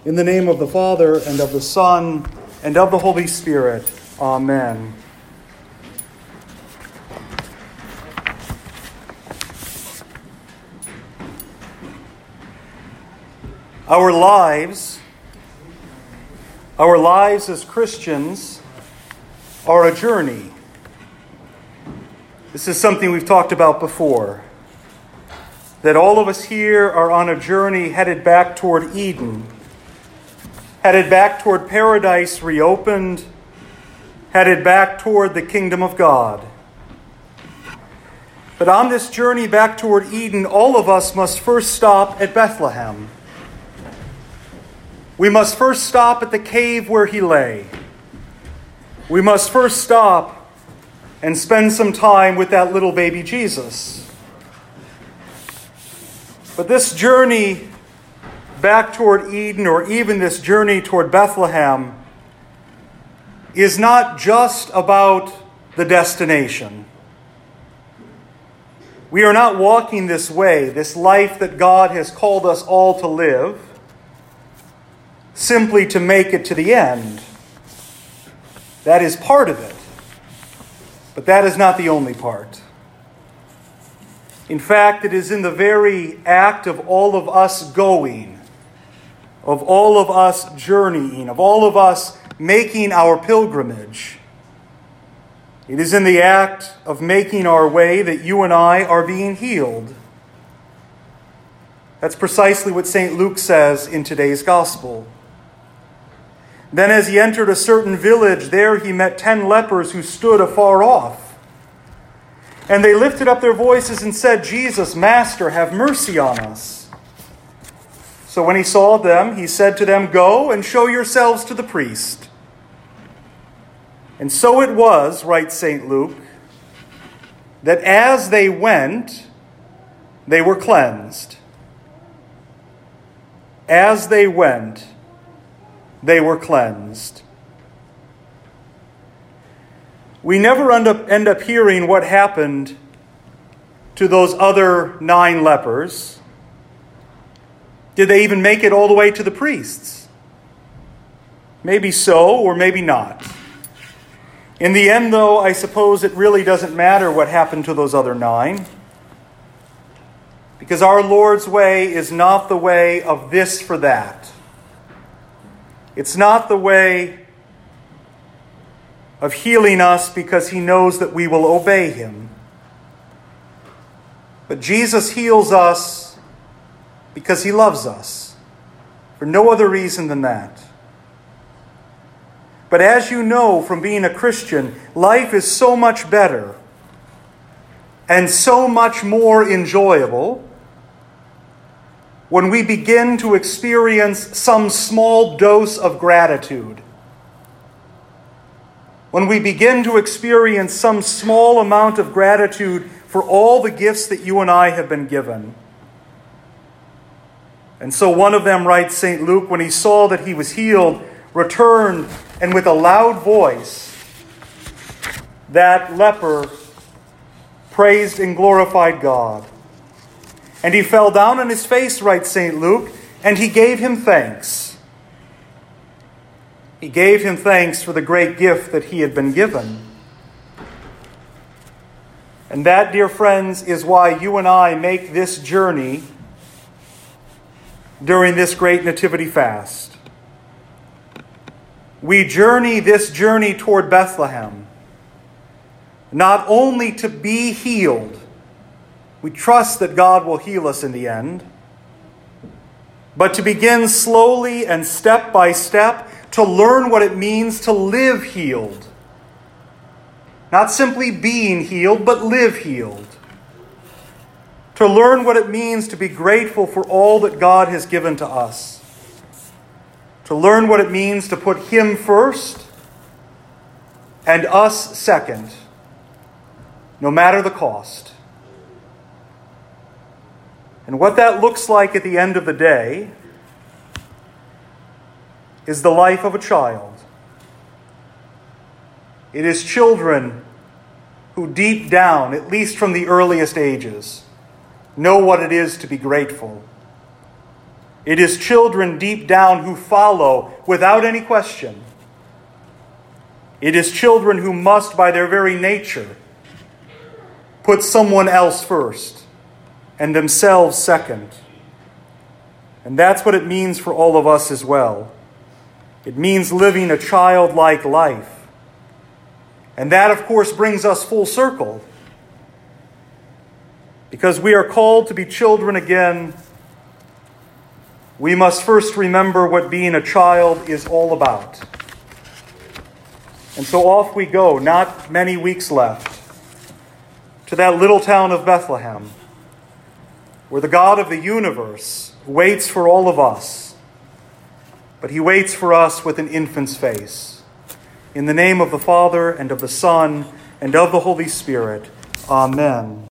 In the name of the Father, and of the Son, and of the Holy Spirit. Amen. Our lives as Christians are a journey. This is something we've talked about before. That all of us here are on a journey headed back toward Eden, headed back toward paradise reopened, headed back toward the kingdom of God. But on this journey back toward Eden, all of us must first stop at Bethlehem. We must first stop at the cave where he lay. We must first stop and spend some time with that little baby Jesus. But this journey back toward Eden, or even this journey toward Bethlehem, is not just about the destination. We are not walking this way, this life that God has called us all to live, simply to make it to the end. That is part of it. But that is not the only part. In fact, it is in the very act of all of us going, of all of us journeying, of all of us making our pilgrimage. It is in the act of making our way that you and I are being healed. That's precisely what St. Luke says in today's gospel. Then as he entered a certain village, there he met 10 lepers who stood afar off. And they lifted up their voices and said, "Jesus, Master, have mercy on us." So when he saw them, he said to them, "Go and show yourselves to the priest." And so it was, writes St. Luke, that as they went, they were cleansed. As they went, they were cleansed. We never end up hearing what happened to those other 9 lepers. Did they even make it all the way to the priests? Maybe so, or maybe not. In the end, though, I suppose it really doesn't matter what happened to those other 9. Because our Lord's way is not the way of this for that. It's not the way of healing us because he knows that we will obey him. But Jesus heals us because he loves us, for no other reason than that. But as you know from being a Christian, life is so much better and so much more enjoyable when we begin to experience some small dose of gratitude. When we begin to experience some small amount of gratitude for all the gifts that you and I have been given. And so one of them, writes St. Luke, when he saw that he was healed, returned, and with a loud voice, that leper praised and glorified God. And he fell down on his face, writes St. Luke, and he gave him thanks. He gave him thanks for the great gift that he had been given. And that, dear friends, is why you and I make this journey during this great Nativity fast. We journey this journey toward Bethlehem, not only to be healed. We trust that God will heal us in the end, but to begin slowly and step by step to learn what it means to live healed. Not simply being healed, but live healed. To learn what it means to be grateful for all that God has given to us. To learn what it means to put him first and us second, no matter the cost. And what that looks like at the end of the day is the life of a child. It is children who deep down, at least from the earliest ages, know what it is to be grateful. It is children deep down who follow without any question. It is children who must, by their very nature, put someone else first and themselves second. And that's what it means for all of us as well. It means living a childlike life. And that, of course, brings us full circle. Because we are called to be children again, we must first remember what being a child is all about. And so off we go, not many weeks left, to that little town of Bethlehem, where the God of the universe waits for all of us, but he waits for us with an infant's face. In the name of the Father, and of the Son, and of the Holy Spirit, Amen.